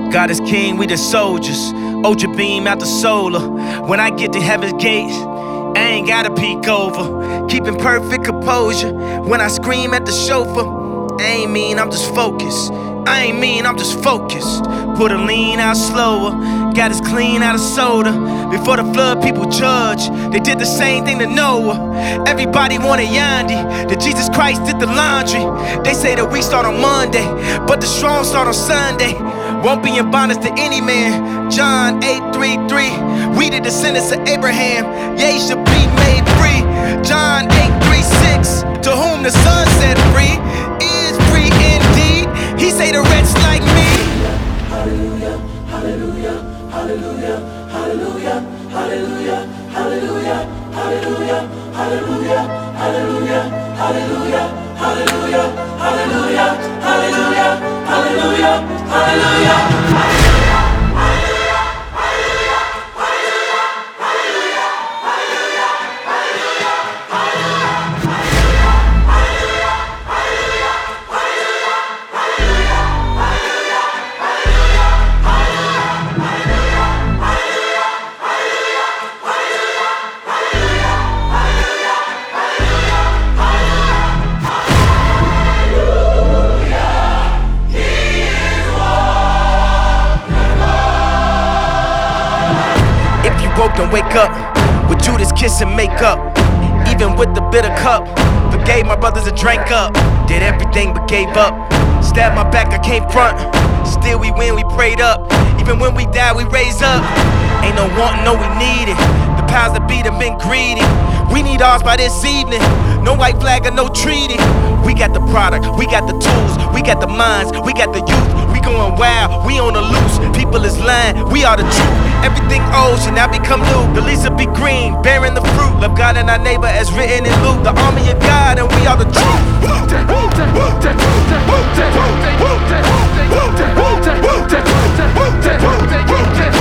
God is king, we the soldiers. Ultra beam out the solar. When I get to heaven's gates, I ain't gotta peek over. Keeping perfect composure. When I scream at the chauffeur, I ain't mean, I'm just focused. I ain't mean, I'm just focused. Put a lean out slower. Got us clean out of soda. Before the flood, people judge. They did the same thing to Noah. Everybody wanted Yandi. That Jesus Christ did the laundry. They say the weak start on Monday, but the strong start on Sunday. Won't be in bondage to any man. John 8:33. We the descendants of Abraham. Ye should be made free. John 8:36. To whom the Son set free is free indeed. He say the wretch like me. Hallelujah, hallelujah, hallelujah, hallelujah, hallelujah, hallelujah, hallelujah, hallelujah, hallelujah, hallelujah, hallelujah, hallelujah, hallelujah, hallelujah, hallelujah. Woke and wake up with Judas kiss and make up. Even with the bitter cup, forgave my brothers and drank up. Did everything but gave up. Stabbed my back, I came front. Still we win, we prayed up. Even when we die, we raise up. Ain't no wanting, no we need it. The powers that be done been greedy. We need ours by this evening. No white flag or no treaty. We got the product, we got the tools, we got the minds, we got the youth. We going wild, we on the loose. People is lying, we are the truth. Everything old should now become new. The leaves will be green, bearing the fruit. Love God and our neighbor as written in Luke. The army of God and we are the truth.